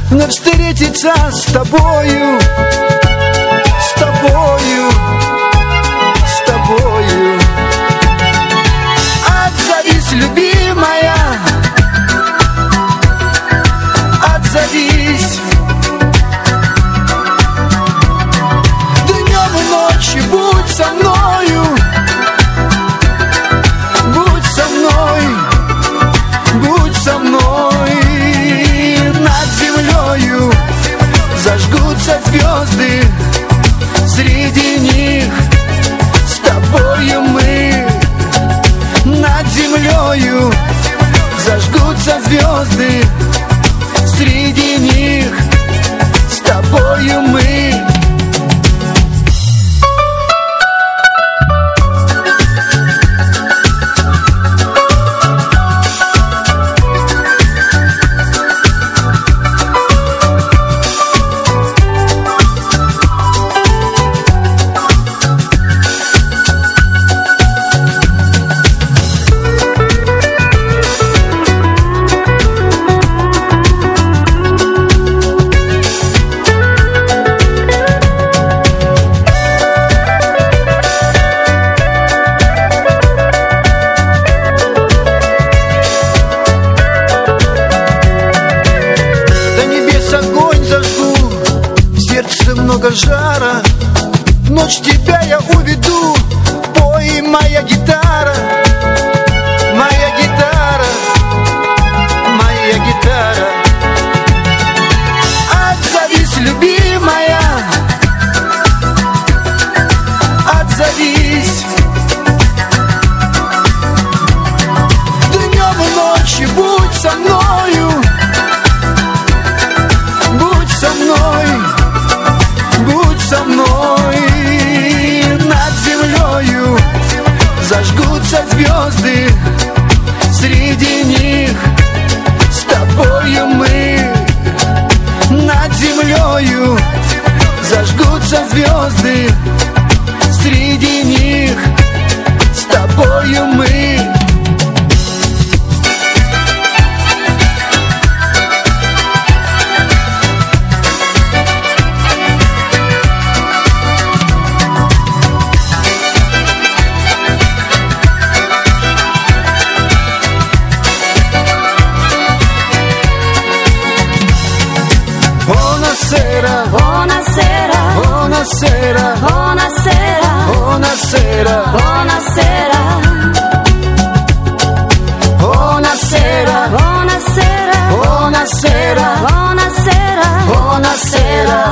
вновь встретиться с тобою, с тобою, с тобою. Отзовись, любимая, отзовись. Днем и ночью будь со мною, будь со мной, будь со мной. Над землею зажгутся звезды, среди них с тобою мы. Над землею зажгутся звезды, среди них с тобою мы. Много жара, в ночь тебя я уведу. Пой, моя гитара, моя гитара, моя гитара. Отзовись, любимая, отзовись. Днем и ночью будь со мною, будь со мной, будь со мной. Над землею зажгутся звезды, среди них с тобою мы. Над землею зажгутся звезды, среди них с тобою мы. Buonasera, buonasera, buonasera, buonasera, buonasera, buonasera, buonasera, buonasera, buonasera, buonasera.